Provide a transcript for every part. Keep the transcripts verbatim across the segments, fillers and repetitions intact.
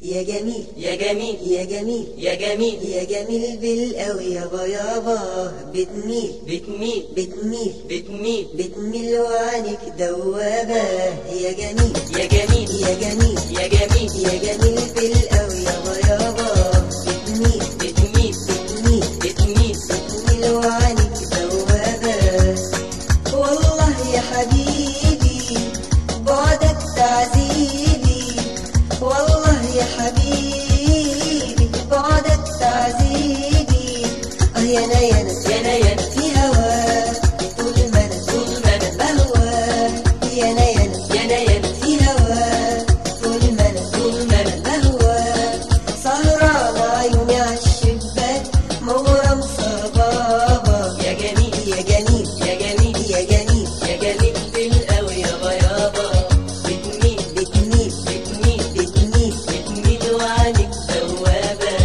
يا جميل يا جميل يا جميل يا جميل يا جميل بالقوي يابا يابا بتميل بتميل بتميل بتميل بتميل وعينك دوابة يا جميل يا جميل يا جميل يا جميل يا جميل بالقوي يابا يابا بتميل بتميل بتميل بتميل بتميل وعينك دوابة والله يا حبيبي بعدك تعذيبي والله يا حبيبي بعدك تعذيبي اه يا انا يا انا يا انا يا انا في هواك طول ما انا طول ما انا بهواك يا انا يا انا يا انا يا انا في هواك طول ما انا طول ما انا بهواك سهران عيوني عالشباك مغرم صبابة يا جميل يا جميل يا جميل يا جميل يا جميل بالقوي يابا يابا بتميل بتميل بتميل بتميل بتميل وعينك دوابة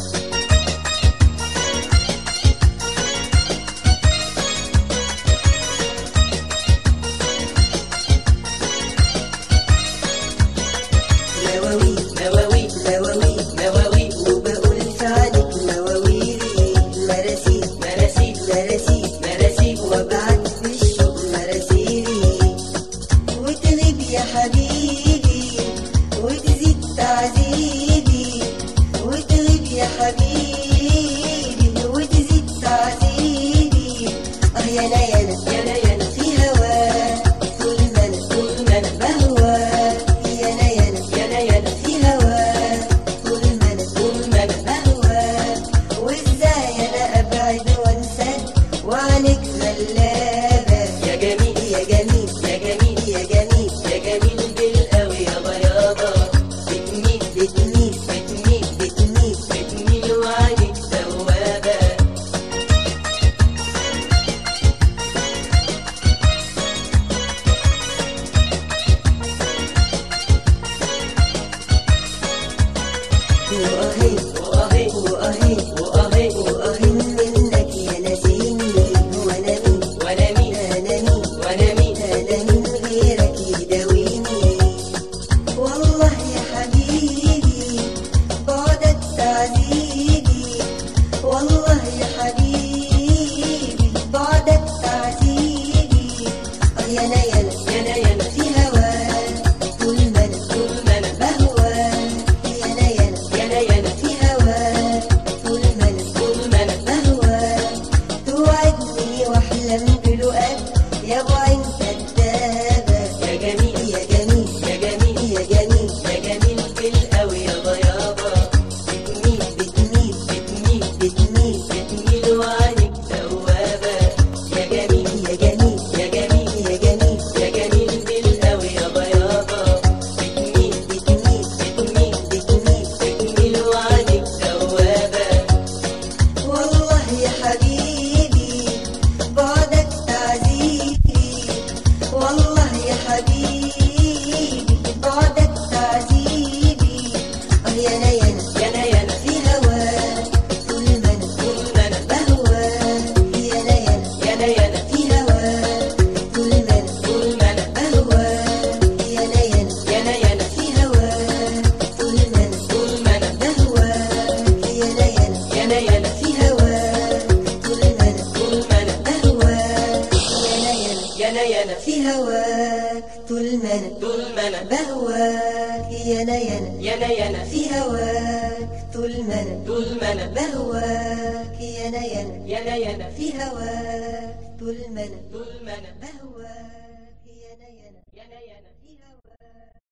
نواويل نواويل نواويل نواويل وبقول في عينك نواويلي مراسيل مراسيل مراسيل مراسيل وابعت في الشوق مراسيلي وتغيب يا حبيبي وتزيد تعذيبي وتغيب يا حبيبي وتزيد تعذيبي اه يا انا يا انا يا انا يا انا في هواك طول ما انا طول ما انا بهواك يا انا يا انا يا انا يا انا في هواك طول ما انا طول ما انا بهواك وازاي انا ابعد وانساك وعنك غلابة يا جميل يا جميل يا جميل يا جميل يا جميل بالقوي يابا يابا بتميل بتميل بتميل بتميل بتميل وعينك دوابة وأهي وأهي وأهي وأهي وأهي منك يا نسيني وأنا مين وأنا مين أنا مين وأنا مين أنا من غيرك يداويني والله يا حبيبي بعدك تعذيبي والله يا حبيبي بعدك تعذيبي اه يا انا يا انا يا أنا يا أنا في هواك طول ما انا طول ما أنا بهواك يا انا يا انا يا أنا يا أنا في هواك طول ما انا طول ما أنا بهواك توعدني واحلم بلقاك يا ابو عين كدابة يا جميل يا جميل يا جميل يا جميل يا جميل بالقوي يابا يابا بتميل بتميل بتميل بتميل بتميل وعينك دوابة يا جميل يا جميل يا جميل يا جميل يا جميل بالقوي يابا يابا بتميل بتميل بتميل بتميل بتميل وعينك دوابة والله يا حبيبي بعدك تعذيبي والله يا حبيبي بعدك تعذيبي اه يا انا يا انا يا أنا يا أنا في هواك طول ما انا طول ما أنا بهواك يا انا يا انا يا أنا يا أنا في هواك طول ما انا طول ما أنا بهواك يا انا يا انا يا أنا يا أنا في هواك طول ما انا طول ما أنا بهواك يا انا يا انا يا أنا يا أنا في هواك طول ما انا طول ما أنا بهواك يا انا يا انا يا أنا يا أنا في هواك طول ما انا طول ما أنا بهواك يا انا يا انا يا أنا يا أنا في هواك طول ما انا طول ما أنا بهواك يا انا يا انا يا أنا يا أنا في هواك طول ما انا طول ما أنا بهواك